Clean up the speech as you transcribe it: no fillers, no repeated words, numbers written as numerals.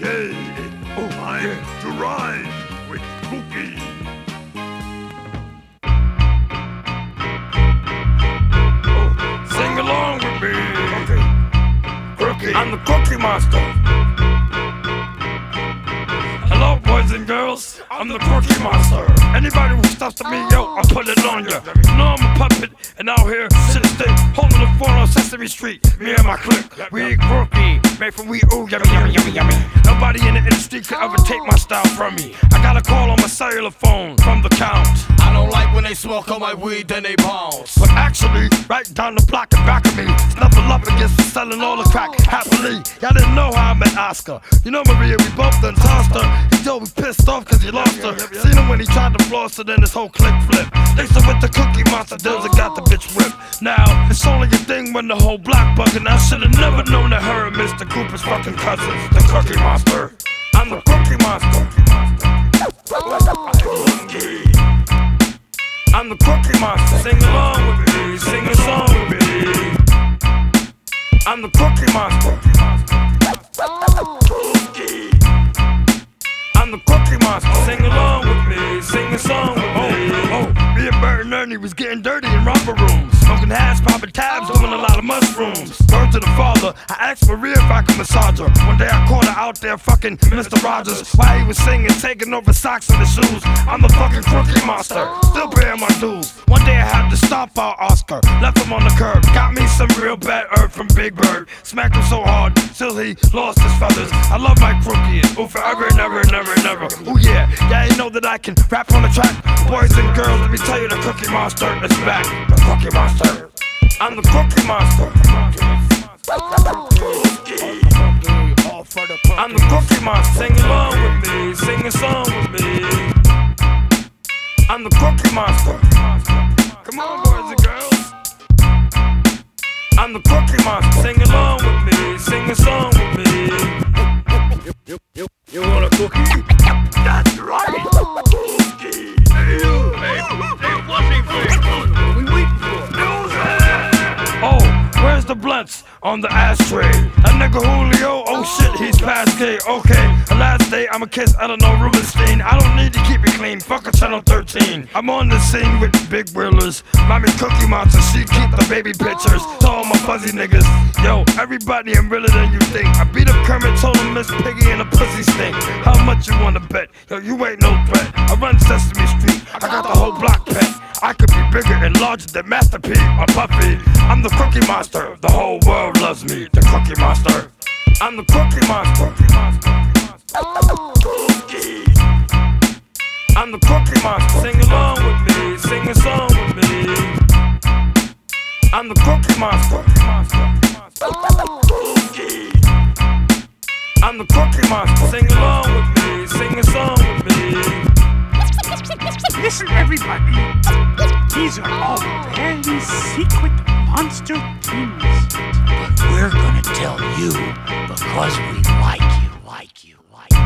Okay, time to ride with Cookie. Sing along with me. Cookie. I'm the Cookie Monster. Hello, boys and girls. I'm the Cookie Monster. Anybody who stops to me, yo, I put it on ya. You know I'm a puppet, and out here, sit stick, holding the phone on Sesame Street. Me and my clique, we eat Cookie, made from we ooh, yummy, yummy, yummy, yummy. Nobody in the industry could ever take my style from me. I got a call on my cellular phone from the count. I don't like when they smoke on my weed, then they bounce. But actually, right down the block and back of me, snuffle up against the selling all the crack happily. Y'all didn't know how I met Oscar. You know Maria, we both done tossed her. He told me pissed off cause he lost her. Seen him when he tried to floss her, then his whole clique flip. They said with the Cookie Monster deals and got the bitch whipped. Now, it's only a thing when the whole block bugging. I should've never known that her and Mr. Cooper's fucking cousins. The Cookie Monster. I'm the Cookie Monster. I'm the Cookie Monster. Sing along with me. Sing a song with me. I'm the Cookie Monster. I'm the Cookie Monster. Sing along with me. Sing a song with me. Me and Bert and Ernie was getting dirty in romper rooms, smoking hash, popping tabs, doing a lot of mushrooms. Word to the father, I asked Maria if I could massage her. One day I caught her out there fucking Mr. Rogers while he was singing, taking over socks and the shoes. I'm the fucking Cookie Monster, still paying my dues. One day I had to stomp out Oscar, left him on the curb, got me some real bad herb from Big Bird. Smacked him so hard, till he lost his feathers. I love my Crookie, ooh, forever and ever and ever and ever. Ooh yeah, yeah, you know that I can rap on the track. Boys and girls, let me tell you, the Cookie Monster is back. The Cookie Monster. I'm the Cookie Monster. I'm the Cookie Monster. Sing along with me. Sing a song with me. I'm the Cookie Monster. Come on, boys and girls. I'm the Cookie Monster. Sing along with me. Sing a song with me. You want a cookie? That's right. Cookie. Hey, you. Hey, what's for? We waiting for? Oh, where's the blunts on the ashtray? That nigga Julio, oh shit, he's past gay. Okay, the last day I'ma kiss Eleanor Rubenstein. I don't need to keep it clean, fuck a channel 13. I'm on the scene with big wheelers. Mommy Cookie Monster, she keep the baby pictures. To all my fuzzy niggas, yo, everybody I'm realer than you think. I beat up Kermit, told him Miss Piggy and the pussy stink. How much you wanna bet? Yo, you ain't no threat. I run Sesame Street, I got the whole block pet. I could be bigger and larger than Master P or Puffy. I'm the Cookie Monster, the whole world loves me. The Cookie Monster. I'm the Cookie Monster. I'm the Cookie Monster. Sing along with me. Sing a song with me. I'm the Cookie Monster. I'm the Cookie Monster. Sing along with me. Sing a song with me. Listen, everybody. These are all very secret monster things. But we're gonna tell you because we like you.